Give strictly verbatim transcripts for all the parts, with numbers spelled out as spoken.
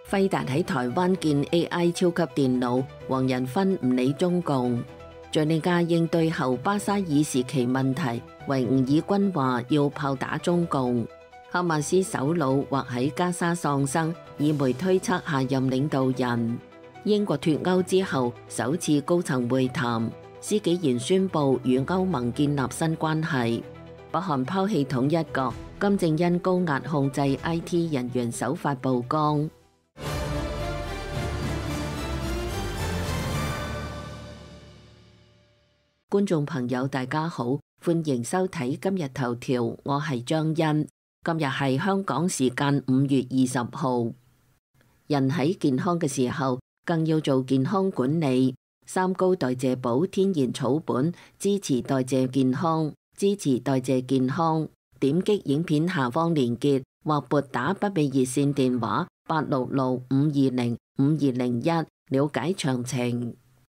輝達喺台灣建 A I 超級電腦，黃仁勳唔理中共。敘利亞應對後巴沙爾時期問題，維吾爾軍話要炮打中共。哈馬斯首腦或喺加沙喪生，以媒推測下任領導人。英國脫歐之後首次高層會談，施紀賢宣布與歐盟建立新關係。北韓拋棄統一國，金正恩高壓控制 I T 人員手法曝光。觀眾朋友大家好，歡迎收睇今日頭條，我係張欣。今日係香港時間五月二十號。人喺健康嘅時候，更要做健康管理。三高代謝寶天然草本，支持代謝健康，支持代謝健康。點擊影片下方連結，或撥打北美熱線電話八六六五二零五二零一了解詳情。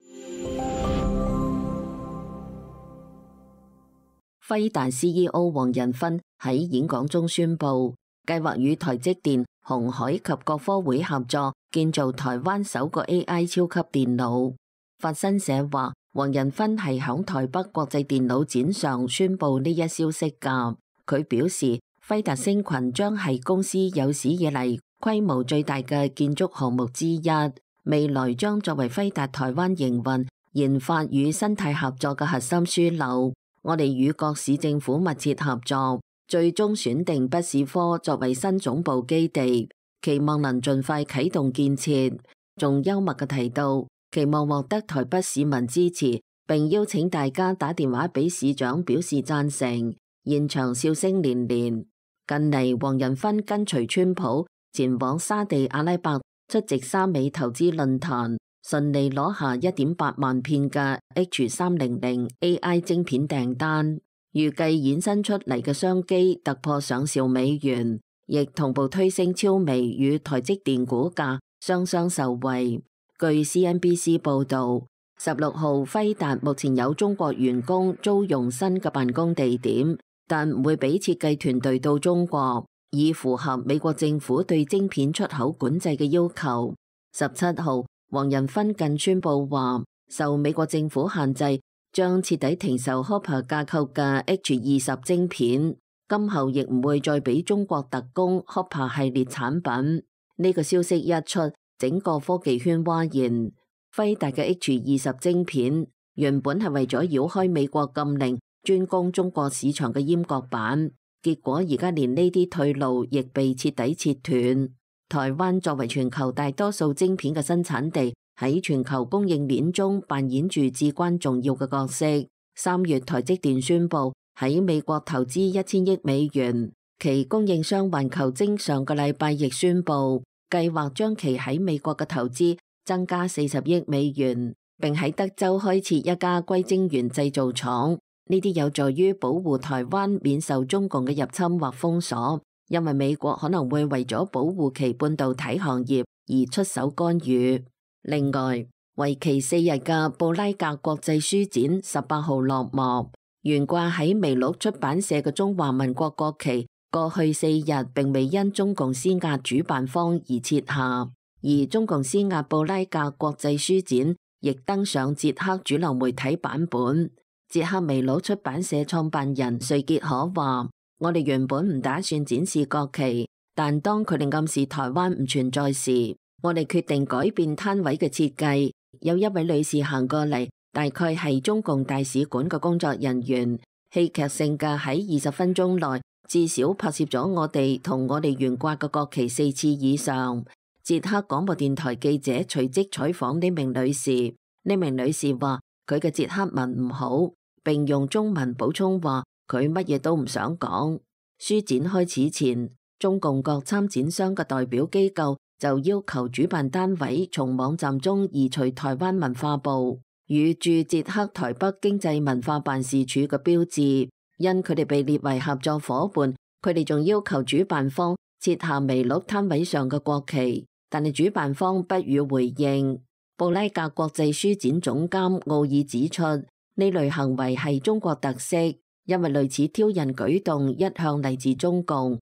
輝達 C E O 黃仁勳喺演講中宣布，計劃與台積電、鴻海及國科會合作，建造台灣首個 A I 超級電腦。法新社話，黃仁勳係響台北國際電腦展上宣布呢一消息噶。佢表示，輝達星群將係公司有史以嚟規模最大嘅建築項目之一，未來將作為輝達台灣營運、研發與生態合作嘅核心樞紐。我哋與各市政府密切合作，最終選定北市科作為新總部基地，期望能盡快啟動建設。仲幽默嘅提到，期望獲得台北市民支持，並邀請大家打電話俾市長表示贊成。現場笑聲連連。近嚟，黃仁勳跟隨川普前往沙地阿拉伯出席沙美投資論壇，順利攞下一點八萬片嘅 H 三零零 A I 晶片訂單，預計衍生出嚟嘅商機突破上兆美元，亦同步推升超微與台積電股價雙雙受惠。據 C N B C 報道，十六號輝達目前有中國員工租用新嘅辦公地點，但唔會俾設計團隊到中國，以符合美國政府對晶片出口管制嘅要求。十七號，黃仁勳更宣布話，受美國政府限制，將徹底停售 Hopper 架構嘅 H 二十晶片，今後亦唔會再俾中國特供 Hopper 系列產品。呢、這個消息一出，整個科技圈譁然。輝達嘅 H 二十晶片原本係為咗繞開美國禁令，專攻中國市場嘅閹割版，結果而家連呢啲退路亦被徹底切斷。台灣作為全球大多數晶片嘅生產地，喺全球供應鏈中扮演住至關重要嘅角色。三月台積電宣布喺美國投資一千億美元，其供應商環球晶上個禮拜亦宣布計劃將其喺美國嘅投資增加四十億美元，並喺德州開設一家硅晶圓製造廠。呢啲有助於保護台灣免受中共嘅入侵或封鎖。因為美國可能會為咗保護其半導體行業而出手干預。另外，為期四日嘅布拉格國際書展十八號落幕，懸掛喺微鹿出版社嘅中華民國國旗，過去四日並未因中共施壓主辦方而撤下，而中共施壓布拉格國際書展亦登上捷克主流媒體版本。捷克微鹿出版社創辦人瑞傑可話，我哋原本唔打算展示國旗，但當佢哋暗示台灣唔存在時，我哋決定改變攤位嘅設計。有一位女士行過嚟，大概係中共大使館嘅工作人員，戲劇性嘅喺二十分鐘內至少拍攝咗我哋同我哋懸掛嘅國旗四次以上。捷克廣播電台記者隨即採訪呢名女士，呢名女士話佢嘅捷克文唔好，並用中文補充話佢乜嘢都唔想講。書展開始前，中共各參展商嘅代表機構就要求主辦單位從網站中移除台灣文化部與駐捷克台北經濟文化辦事處嘅標誌，因佢哋被列為合作夥伴，佢哋仲要求主辦方撤下微鹿攤位上嘅國旗，但係主辦方不予回應。布拉格國際書展總監奧爾指出，呢類行為係中國特色，因為類似挑釁舉動一向嚟自中共，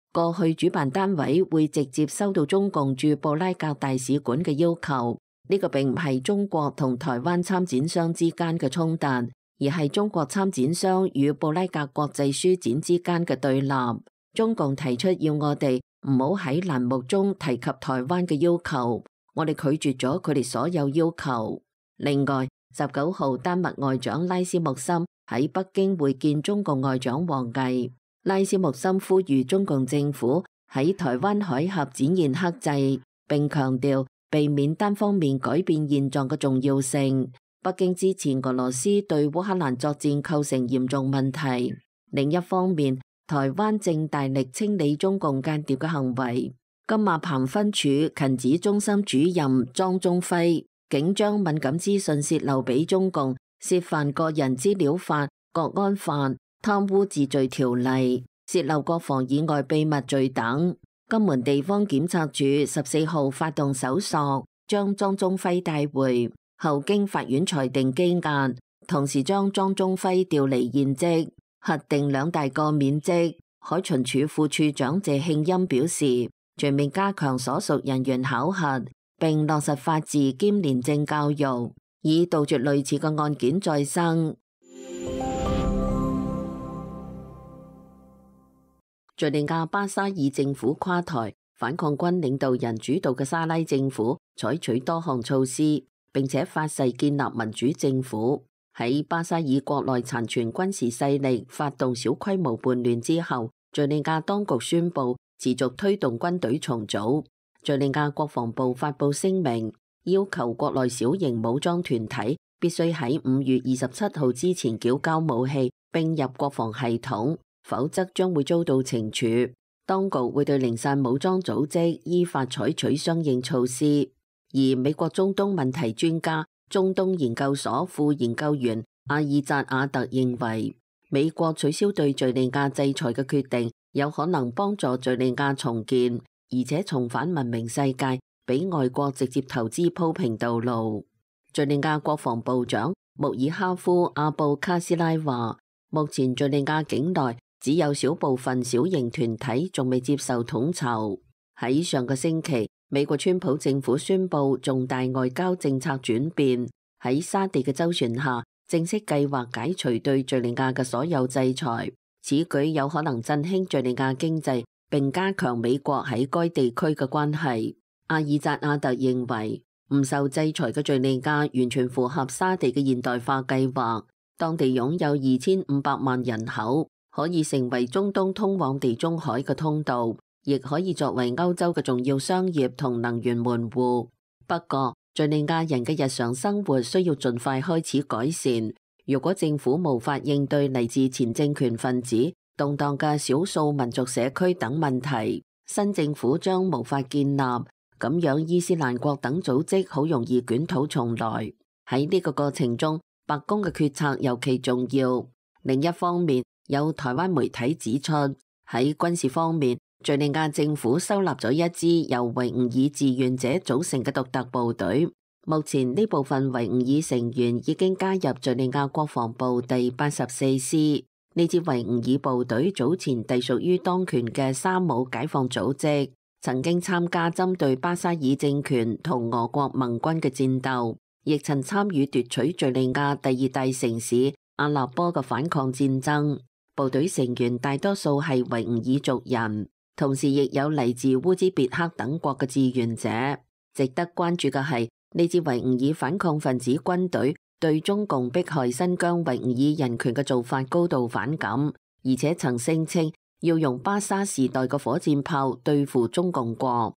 過去主辦單位會直接收到中共駐布拉格大使館嘅要求，呢個並唔係中國同台灣參展商之間嘅衝突，而係中國參展商與布拉格國際書展之間嘅對立。中共提出要我哋唔好喺欄目中提及台灣嘅要求，我哋拒絕咗佢哋所有要求。另外，十九號丹麥外長拉斯穆森喺北京會見中共外長王毅。拉斯穆森呼籲中共政府喺台灣海峽展現克制，並強調避免單方面改變現狀嘅重要性。北京支持俄羅斯對烏克蘭作戰構成嚴重問題。另一方面，台灣正大力清理中共間諜嘅行為。金馬彭分處勤指中心主任莊宗輝竟將敏感資訊洩漏俾中共，涉犯個人資料法、國安法、貪污治罪條例、洩漏國防以外秘密罪等。金門地方檢察署十四號發動搜索，將莊宗輝帶回，後經法院裁定羈押，同時將莊宗輝調離現職，核定兩大個免職。海巡署副處長謝慶欽表示，全面加強所屬人員考核，並落實法治兼廉政教育，以杜絕類似嘅案件再生。敘利亞巴沙爾政府垮台，反抗軍領導人主導嘅沙拉政府採取多項措施，並且發誓建立民主政府。喺巴沙爾國內殘存軍事勢力發動小規模叛亂之後，敘利亞當局宣布持續推動軍隊重組。敘利亞國防部發布聲明，要求國內小型武裝團體必須喺五月二十七號之前繳交武器並入國防系統，否則將會遭到懲處。當局會對零散武裝組織依法採取相應措施。而美國中東問題專家、中東研究所副研究員阿爾扎亞特認為，美國取消對敘利亞制裁嘅決定有可能幫助敘利亞重建，而且重返文明世界，俾外國直接投資鋪平道路。敘利亞國防部長穆爾哈夫阿布卡斯拉話，目前敘利亞境內只有少部分小型團體仲未接受統籌。喺上個星期，美國川普政府宣布重大外交政策轉變，喺沙地嘅周旋下，正式計劃解除對敘利亞嘅所有制裁。此舉有可能振興敘利亞經濟，並加強美國喺該地區嘅關係。阿爾扎亞特認為，唔受制裁嘅敘利亞完全符合沙地嘅現代化計劃，當地擁有二千五百萬人口，可以成為中東通往地中海嘅通道，亦可以作為歐洲嘅重要商業同能源門戶。不過，敘利亞人嘅日常生活需要盡快開始改善。如果政府無法應對嚟自前政權分子、動盪嘅少數民族社區等問題，新政府將無法建立。咁樣伊斯蘭國等組織好容易捲土重來。喺呢個過程中，白宮嘅決策尤其重要。另一方面，有台灣媒體指出，喺軍事方面，敘利亞政府收納咗一支由維吾爾志願者組成嘅獨特部隊。目前呢部分維吾爾成員已經加入敘利亞國防部第八十四師。呢支維吾爾部隊早前隸屬於當權嘅沙姆解放組織，曾經參加針對巴沙爾政權同俄國盟軍嘅戰鬥，亦曾參與奪取敘利亞第二大城市阿勒波嘅反抗戰爭。部隊成員大多數係維吾爾族人，同時亦有嚟自烏茲別克等國嘅志願者。值得關注嘅係，呢支維吾爾反抗分子軍隊對中共迫害新疆維吾爾人權嘅做法高度反感，而且曾聲稱要用巴沙時代嘅火箭炮對付中共國。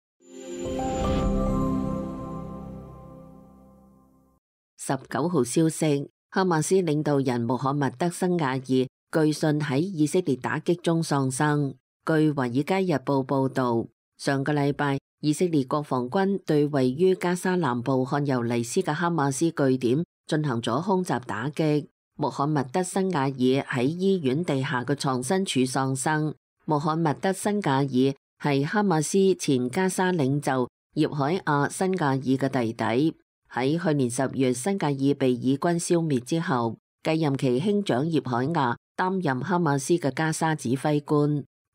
十九號消息，哈馬斯領導人穆罕默德辛瓦爾據信喺以色列打擊中喪生。據華爾街日報報道，上個禮拜，以色列國防軍對位於加沙南部漢尤尼斯嘅哈馬斯據點進行咗空襲打擊。穆罕默德辛瓦爾喺醫院地下嘅藏身處喪生。穆罕默德辛瓦爾係哈馬斯前加沙領袖葉海亞辛瓦爾嘅弟弟。喺去年十月辛瓦爾被以軍消滅之後，繼任其兄長葉海亞擔任哈馬斯嘅加沙指揮官。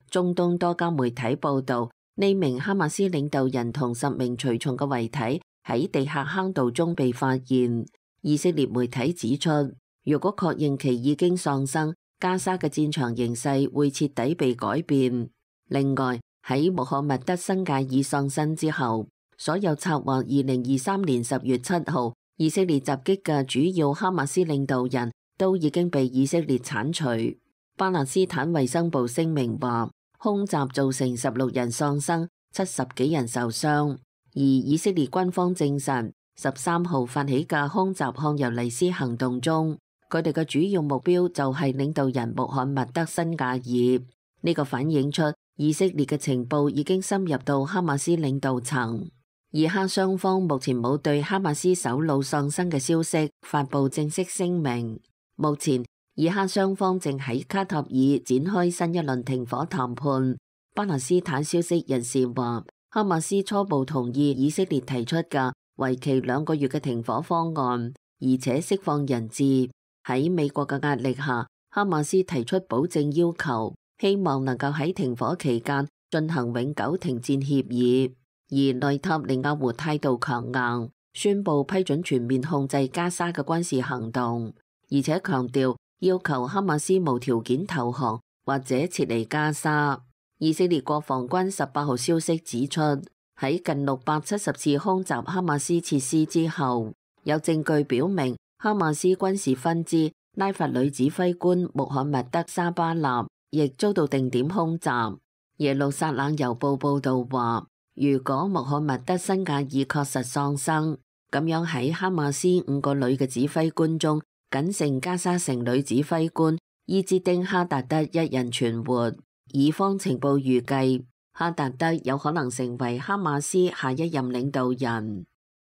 中東多家媒體報道，呢名哈馬斯領導人同十名隨從嘅遺體喺地下坑道中被發現。以色列媒體指出，如果確認其已經喪生，加沙嘅戰場形勢會徹底被改變。另外，喺穆罕默德辛格爾喪生之後，所有策劃二零二三年十月七號以色列襲擊嘅主要哈馬斯領導人都已經被以色列剷除。巴勒斯坦衛生部聲明話，空襲造成十六人喪生，七十幾人受傷。而以色列軍方證實，十三號發起嘅空襲漢尤尼斯行動中，佢哋嘅主要目標就係領導人穆罕默德辛格爾。呢個反映出以色列嘅情報已經深入到哈馬斯領導層。以哈雙方目前冇對哈馬斯首腦喪生嘅消息發布正式聲明。目前以哈雙方正喺卡塔爾展開新一輪停火談判。巴勒斯坦消息人士話，哈馬斯初步同意以色列提出嘅為期兩個月嘅停火方案，而且釋放人質。喺美國嘅壓力下，哈馬斯提出保證要求，希望能夠喺停火期間進行永久停戰協議。而內塔尼亞胡態度強硬，宣布批准全面控制加沙嘅軍事行動，而且強調要求哈馬斯無條件投降或者撤離加沙。以色列國防軍十八號消息指出，喺近六百七十次空襲哈馬斯設施之後，有證據表明哈馬斯軍事分支拉法旅指揮官穆罕默德沙巴納亦遭到定點空襲。耶路撒冷郵報報導話，如果穆罕默德辛格爾確實喪生，咁樣喺哈馬斯五個女嘅指揮官中，僅剩加沙城女指揮官伊茲丁哈達德一人存活。以方情報預計，哈達德有可能成為哈馬斯下一任領導人。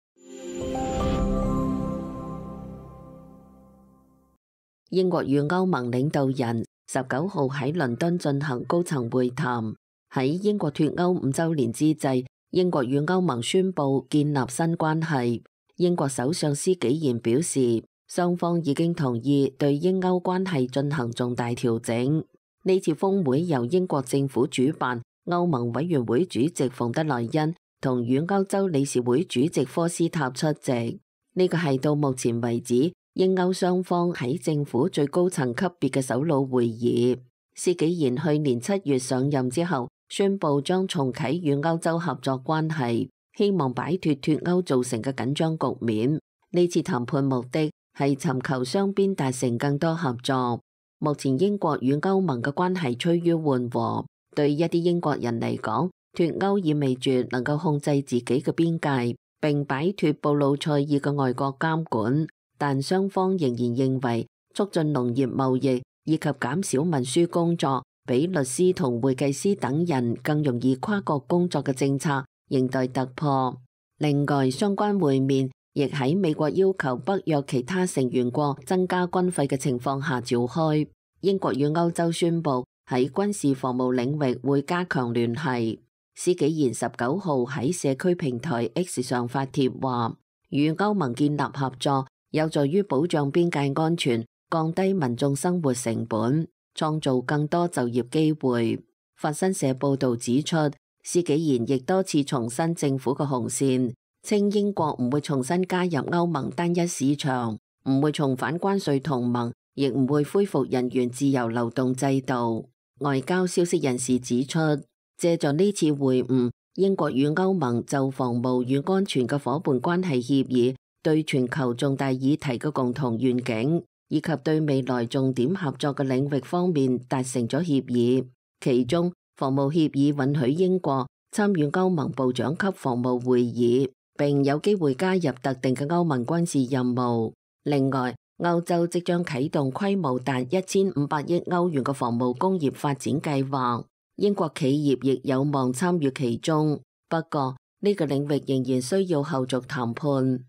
英國與歐盟領導人十九號喺倫敦進行高層會談。喺英國脫歐五週年之際，英國與歐盟宣布建立新關係。英國首相施紀賢表示，雙方已經同意對英歐關係進行重大調整。呢次峰會由英國政府主辦，歐盟委員會主席馮德萊恩同與歐洲理事會主席科斯塔出席。呢個係到目前為止英歐雙方喺政府最高層級別嘅首腦會議。施紀賢去年七月上任之後，宣布將重啟與歐洲合作關係，希望擺脫脫歐造成嘅緊張局面。呢次談判目的係尋求雙邊達成更多合作。目前英國與歐盟嘅關係趨於緩和，對一啲英國人嚟講，脫歐意味住能夠控制自己嘅邊界，並擺脫布魯塞爾嘅外國監管。但雙方仍然認為促進農業貿易以及減少文書工作，比律師同會計師等人更容易跨國工作嘅政策仍待突破。另外，相關會面亦喺美國要求北約其他成員國增加軍費嘅情況下召開。英國與歐洲宣布喺軍事防務領域會加強聯繫。施紀賢十九號喺社區平台 X 上發帖話，與歐盟建立合作有助於保障邊界安全，降低民眾生活成本，創造更多就業機會。法新社報導指出，施紀賢亦多次重申政府嘅紅線，稱英國唔會重新加入歐盟單一市場，唔會重返關稅同盟，亦唔會恢復人員自由流動制度。外交消息人士指出，借助呢次會晤，英國與歐盟就防務與安全嘅夥伴關係協議，對全球重大議題嘅共同願景，以及對未來重點合作嘅領域方面達成咗協議。其中，防務協議允許英國參與歐盟部長級防務會議，並有機會加入特定嘅歐盟軍事任務。另外，歐洲即將啟動規模達一千五百億歐元嘅防務工業發展計劃，英國企業亦有望參與其中。不過，呢個領域仍然需要後續談判。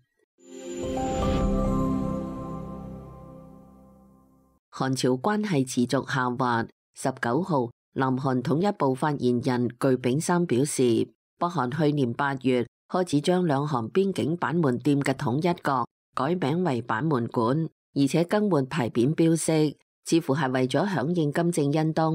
韓朝關係持續下滑。十九號，南韓統一部發言人具炳三表示，北韓去年八月開始將兩韓邊境板門店嘅統一角改名為板門館，而且更換牌匾標識，似乎係為咗響應金正恩當局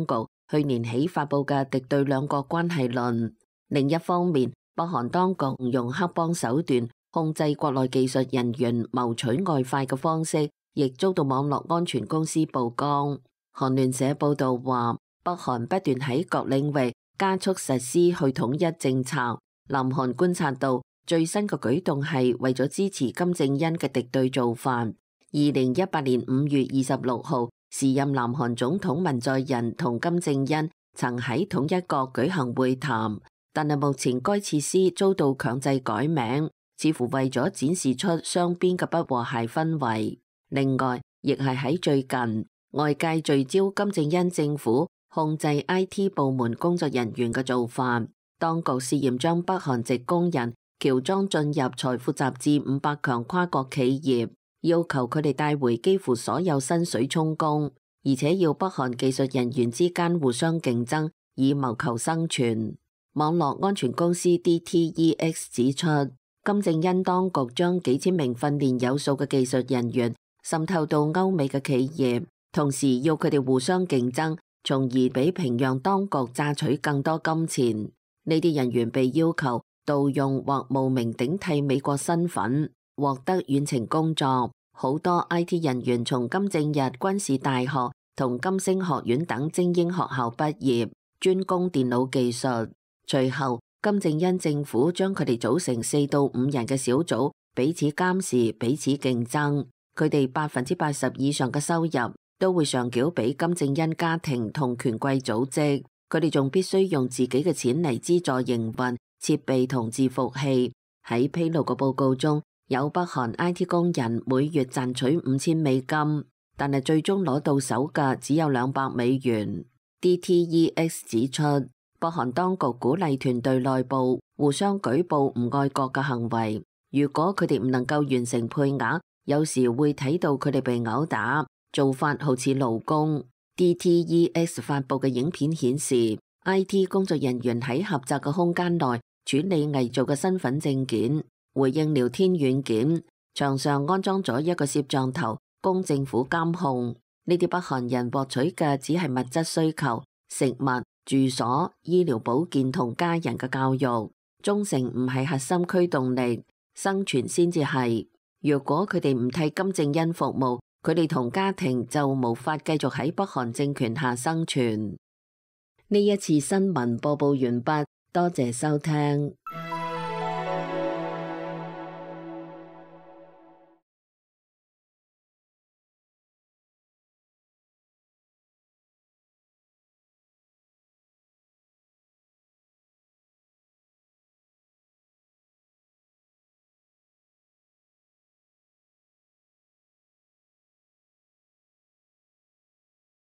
去年起發布嘅敵對兩國關係論。另一方面，北韓當局用黑幫手段控制國內技術人員謀取外快嘅方式，亦遭到網絡安全公司曝光。韓聯社報道話，北韓不斷喺各領域加速實施去統一政策。南韓觀察到最新嘅舉動係為咗支持金正恩嘅敵對做法。二零一八年五月二十六號，時任南韓總統文在寅同金正恩曾喺統一國舉行會談，但係目前該設施遭到強制改名，似乎為咗展示出雙邊嘅不和諧氛圍。另外，亦係喺最近，外界聚焦金正恩政府控制 I T 部門工作人員嘅做法。當局試驗將北韓籍工人喬裝進入財富雜誌五百強跨國企業，要求佢哋帶回幾乎所有薪水充公，而且要北韓技術人員之間互相競爭，以謀求生存。網絡安全公司 D T E X 指出，金正恩當局將幾千名訓練有素嘅技術人員滲透到歐美嘅企業，同時要佢哋互相競爭，從而俾平壤當局榨取更多金錢。呢啲人員被要求盜用或冒名頂替美國身份，獲得遠程工作。好多 I T 人員從金正日軍事大學同金星學院等精英學校畢業，專攻電腦技術。隨後，金正恩政府將佢哋組成四到五人嘅小組，彼此監視、彼此競爭。佢哋百分之八十以上嘅收入都會上繳俾金正恩家庭同權貴組織。佢哋仲必須用自己嘅錢嚟資助營運設備同伺服器。喺披露嘅報告中，有北韓 I T 工人每月賺取五千美金，但係最終攞到手嘅只有兩百美元。D T E X 指出，北韓當局鼓勵團隊內部互相舉報唔愛國嘅行為。如果佢哋唔能夠完成配額，有時會睇到佢哋被毆打，做法好似勞工。D T E X 發布嘅影片顯示 ，I T 工作人員喺狹窄嘅空間內處理偽造嘅身份證件，回應聊天軟件，牆上安裝咗一個攝像頭，供政府監控。呢啲北韓人獲取嘅只係物質需求，食物、住所、醫療保健同家人嘅教育。忠誠唔係核心驅動力，生存先至係。若果佢哋唔替金正恩服務，佢哋同家庭就無法繼續喺北韓政權下生存。呢一次新聞播報完畢，多謝收聽。